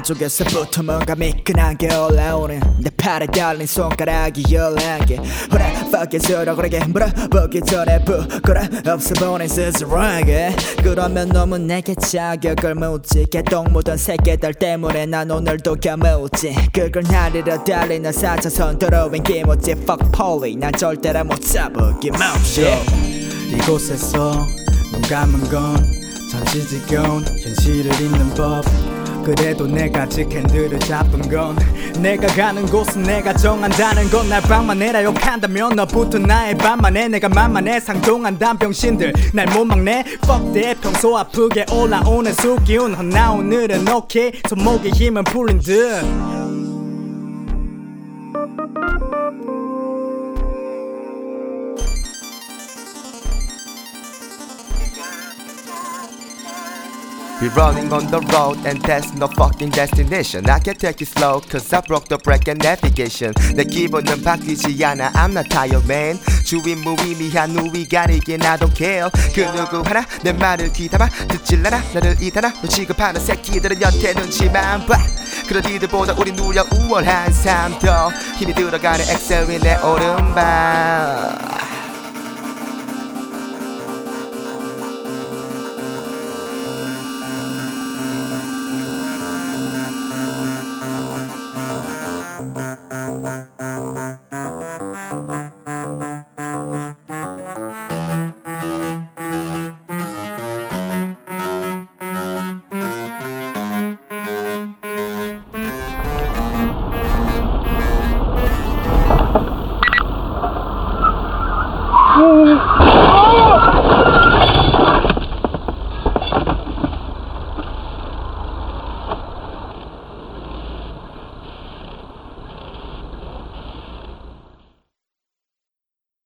안쪽에서부터 뭔가 미끈하게 올라오는 내 팔에 달린 손가락이 11개 What the fuck is it 그러게 물어보기 전에 부끄러 없어 보낸 스스로에게 그러면 너무 내게 자격을 묻지 개똥 묻은 새끼들 때문에 난 오늘도 겨무지 그걸 나르려 달리는 4차선 도로인 김어치 Fuck Polly 난 절대로 못 잡으기 멈춰 이곳에서 눈 감은 건 잠시 지겨운 현실을 잊는 법 그래도 내가 아직 핸들을 잡은 건 내가 가는 곳은 내가 정한다는 건 날 방만해라 욕한다면 너부터 나의 반만해 내가 만만해 상종한단 병신들 날 못 막네 Fuck that 평소 아프게 올라오는 수기운 나 오늘은 오케이 손목에 힘은 풀린 듯 We're running on the road and there's no fucking destination I can take it slow cause I broke the brake and navigation 내 기분은 바뀌지 않아 I'm not tired man 주위 무의미한 누위 가리긴 I don't care 그 누구 하나 내 말을 귀담아 듣질 않아 나를 이다나 너 취급하는 새끼들은 여태 눈치만 봐 그런 이들보다 우린 누려 우월한 삶 더 힘이 들어가는 엑셀 위 내 오른발